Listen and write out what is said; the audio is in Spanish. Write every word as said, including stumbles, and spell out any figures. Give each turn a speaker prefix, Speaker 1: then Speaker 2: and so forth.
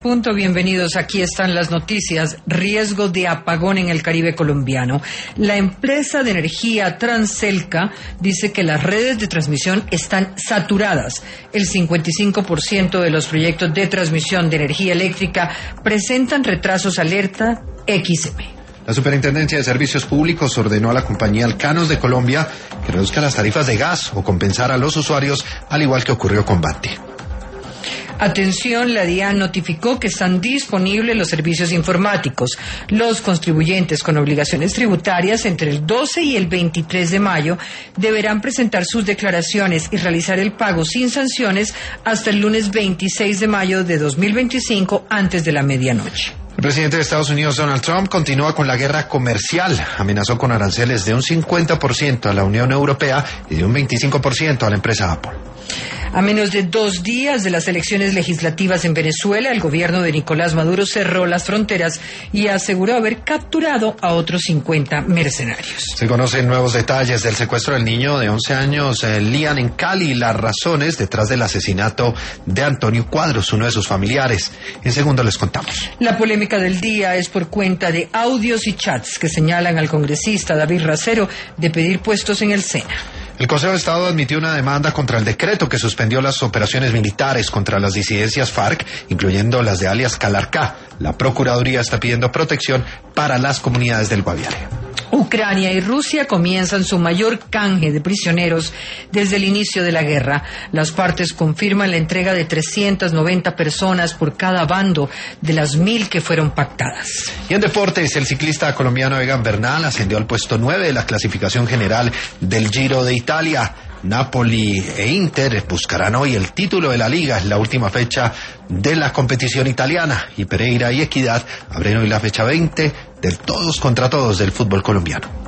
Speaker 1: Punto, bienvenidos. Aquí están las noticias. Riesgo de apagón en el Caribe colombiano. La empresa de energía Transelca dice que las redes de transmisión están saturadas. El cincuenta y cinco por ciento de los proyectos de transmisión de energía eléctrica presentan retrasos alerta X M.
Speaker 2: La Superintendencia de Servicios Públicos ordenó a la compañía Alcanos de Colombia que reduzca las tarifas de gas o compensar a los usuarios, al igual que ocurrió con Bati.
Speaker 1: Atención, la DIAN notificó que están disponibles los servicios informáticos. Los contribuyentes con obligaciones tributarias entre el doce y el veintitrés de mayo deberán presentar sus declaraciones y realizar el pago sin sanciones hasta el lunes veintiséis de mayo de dos mil veinticinco antes de la medianoche.
Speaker 2: El presidente de Estados Unidos, Donald Trump, continúa con la guerra comercial. Amenazó con aranceles de un cincuenta por ciento a la Unión Europea y de un veinticinco por ciento a la empresa Apple.
Speaker 1: A menos de dos días de las elecciones legislativas en Venezuela, el gobierno de Nicolás Maduro cerró las fronteras y aseguró haber capturado a otros cincuenta mercenarios.
Speaker 2: Se conocen nuevos detalles del secuestro del niño de once años, eh, Lian, en Cali, y las razones detrás del asesinato de Antonio Cuadros, uno de sus familiares. En segundo les contamos.
Speaker 1: La polémica del día es por cuenta de audios y chats que señalan al congresista David Racero de pedir puestos en el SENA.
Speaker 2: El Consejo de Estado admitió una demanda contra el decreto que suspendió las operaciones militares contra las disidencias FARC, incluyendo las de alias Calarcá. La Procuraduría está pidiendo protección para las comunidades del Guaviare.
Speaker 1: Ucrania y Rusia comienzan su mayor canje de prisioneros desde el inicio de la guerra. Las partes confirman la entrega de trescientas noventa personas por cada bando de las mil que fueron pactadas.
Speaker 2: Y en deportes, el ciclista colombiano Egan Bernal ascendió al puesto nueve de la clasificación general del Giro de Italia. Napoli e Inter buscarán hoy el título de la Liga, es la última fecha de la competición italiana, y Pereira y Equidad abren hoy la fecha veinte del todos contra todos del fútbol colombiano.